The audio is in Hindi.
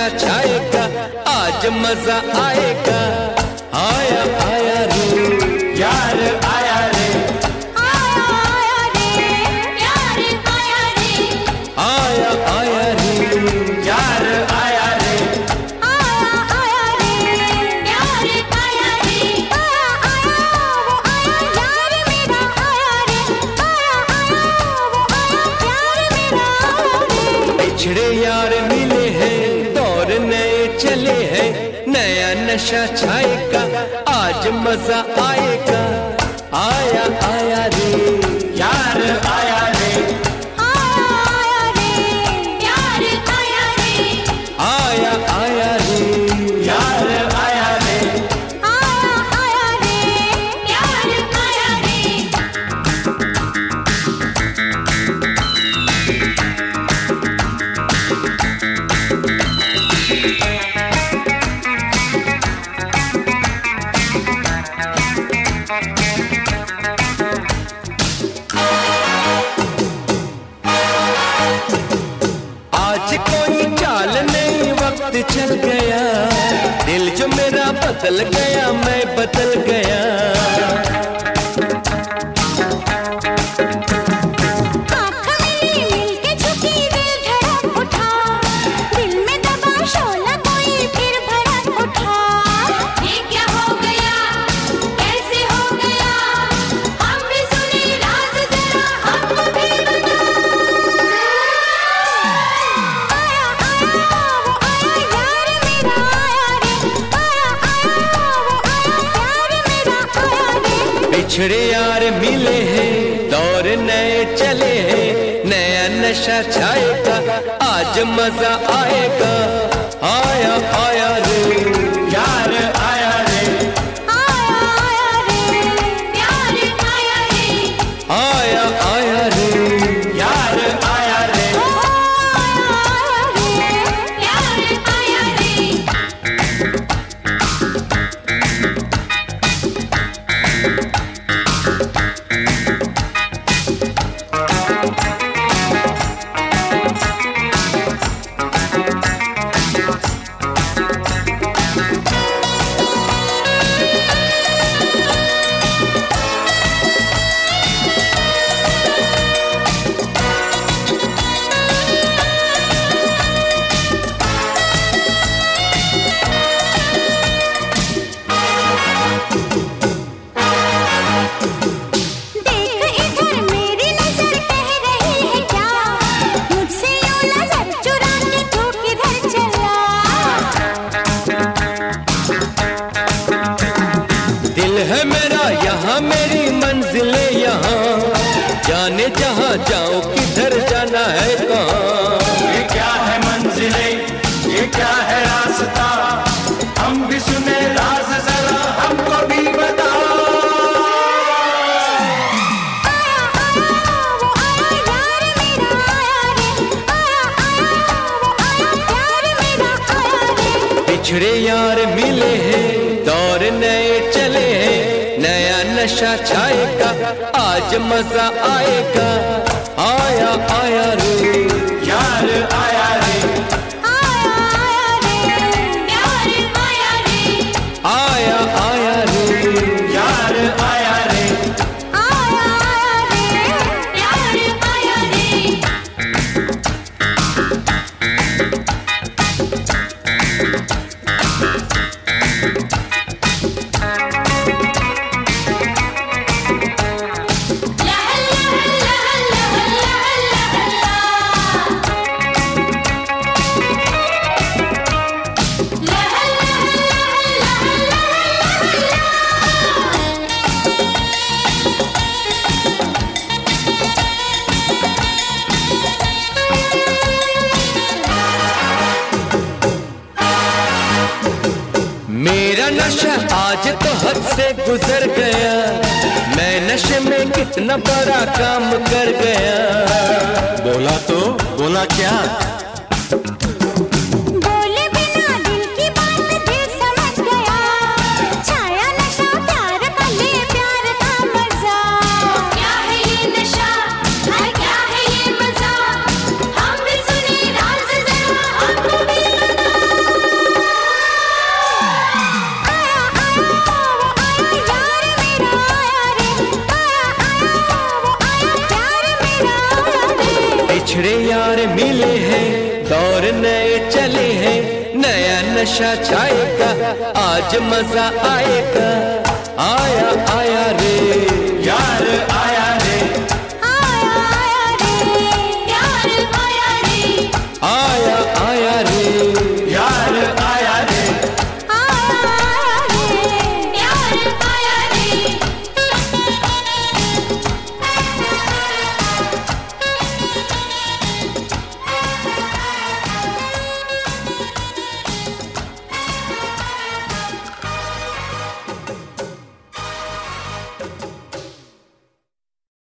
नशा छाएगा, आज मजा आएगा। आया आया रे यार आया रे, आया आया रे यार आया रे, आया आया रे यार आया रे, आया आया रे यार आया रे, आया आया वो आया यार मेरा आया रे, आया आया वो आया यार मेरा आया रे। बिछड़े यार मिले हैं, दौर नए चले हैं, नया नशा छाएगा, आज मजा आएगा। आया आया रे यार आया रे, आया आया रे यार आया रे, आया आया रे यार आया रे, आया आया रे यार आया रे। आज कोई चाल नहीं, वक्त चल गया, दिल जो मेरा बदल गया, मैं बदल गया। आँख मिली मिलके झुकी, दिल धड़क उठा, दिल में दबा शोला कोई फिर भड़क उठा। ये क्या हो गया, कैसे हो गया, हम भी सुने राज जरा हमको भी बता। आया आया वो आया यार मेरा आया रे, आया आया वो आया यार मेरा आया रे। बिछड़े यार मिले हैं, दौर नए चले हैं, नया नशा छाएगा, आज मजा आएगा। आया आया रे यार आया रे, आया आया रे यार आया रे, आया आया रे यार आया रे, आया आया रे यार आया रे। देख इधर मेरी नजर कह रही है क्या, मुझसे यूं नजर चुरा के तू किधर चला। दिल है मेरा यहाँ, मेरी मंजिल है यहाँ, जाने जहाँ जाओ, किधर जाना है कहाँ। ये क्या है मंजिलें, ये क्या है रास्ता, हम भी सुने राज जरा हमको भी बता। आया आया वो आया यार मेरा आया रे, आया आया वो आया यार मेरा आया रे। बिछड़े यार मिले हैं, दौर नए चले हैं, नया नशा छाएगा, आज मजा आएगा। आया आया रे यार आया रे, आया आया रे यार आया रे, आया आया रे यार आया रे, आया आया रे यार आया रे। मेरा नशा आज तो हद से गुजर गया, मैं नशे में कितना बड़ा काम कर गया। बोला तो बोला क्या, बोले बिना दिल की बात दिल समझ गया, छाया नशा प्यार का ले प्यार का मजा। क्या है ये नशा, है क्या है ये मजा, हम भी सुने राज जरा हमको भी बता। दौर नए चले हैं, नया नशा छाएगा, आज मजा आएगा, आया आया रे।